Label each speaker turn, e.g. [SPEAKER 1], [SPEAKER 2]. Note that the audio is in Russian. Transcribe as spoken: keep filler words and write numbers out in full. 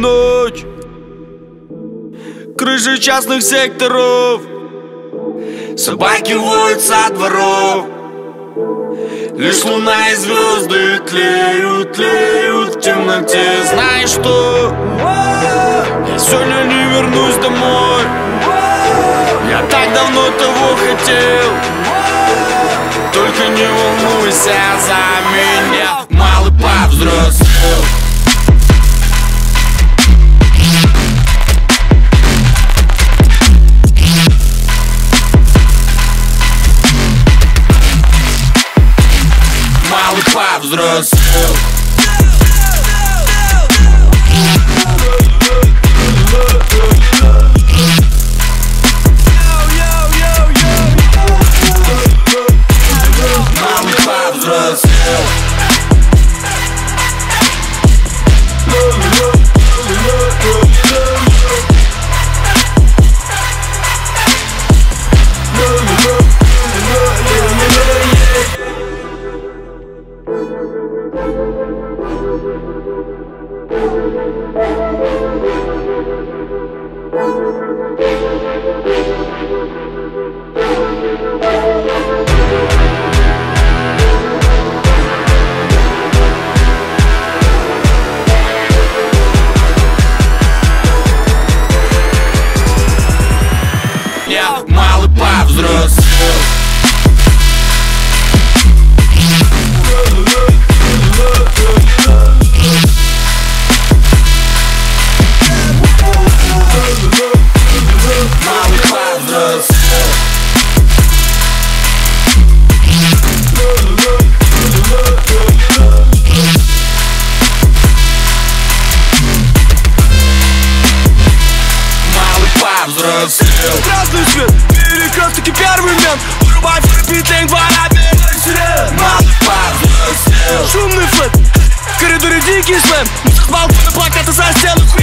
[SPEAKER 1] ночь. Крыши частных секторов, собаки воют со дворов. Лишь луна и звезды тлеют, тлеют в темноте. Знаешь что? Я сегодня не вернусь домой. Я так давно того хотел. Только не волнуйся за меня, малый повзрослел. Малый повзрослел. Малый повзрослел. Я малый повзрослел. Малый повзрослел. Повзрослел.
[SPEAKER 2] Красный свет, перекрестки первый мент. Вырубай фрипитейн, двора сирен.
[SPEAKER 1] Малый повзрослел.
[SPEAKER 2] Шумный флэт, в коридоре дикий слэм. С балкона плакаты за стену.